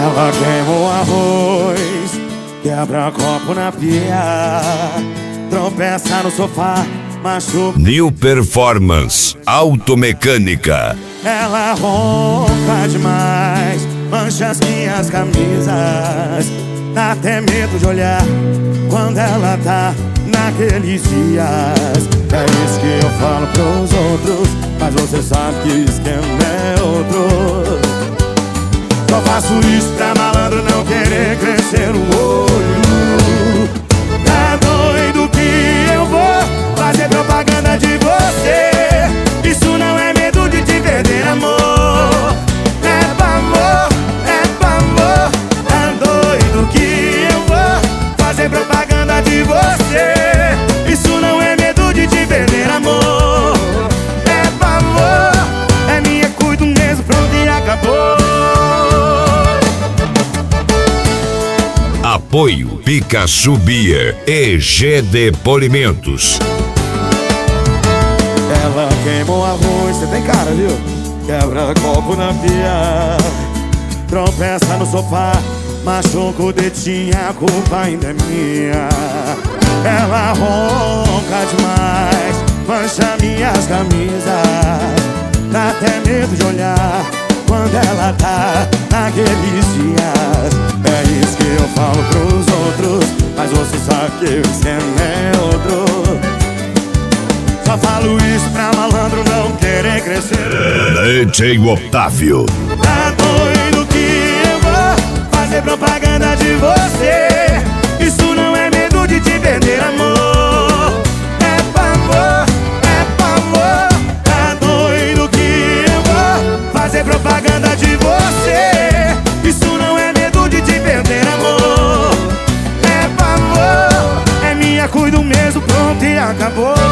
Ela queima o arroz, quebra copo na pia, tropeça no sofá, machuca. New Performance Automecânica. Ela ronca demais, mancha as minhas camisas, dá até medo de olhar quando ela tá naqueles dias. É isso que eu falo pros outros, mas você sabe que o esquema é outro. Só faço isso pra malandro não querer crescer o olho. Tá doido que eu vou fazer propaganda de você? Isso não é medo de te perder, amor. É pavor, é pavor. Tá doido que eu vou fazer propaganda de você? Isso não é medo de te perder, amor. É pavor, é minha, cuido mesmo, pronto e acabou. Apoio Pikachu Beer e GD Polimentos. Ela queima o arroz, você tem cara, viu? Quebra copo na pia, tropeça no sofá, machuca o dedinho, a culpa ainda é minha. Ela ronca demais, mancha minhas camisas, dá até medo de olhar quando ela tá naqueles dias. É isso que eu falo pros outros, mas você sabe que o esquema é outro. Só falo isso pra malandro não querer crescer. DJ Otávio. Tá doido que eu vou fazer propaganda de você? Isso não é medo de te perder, amor. É pavor, é pavor. Tá doido que eu vou fazer propaganda de você? Isso não é medo de te perder, amor. É pavor, é minha, cuido mesmo, pronto e acabou.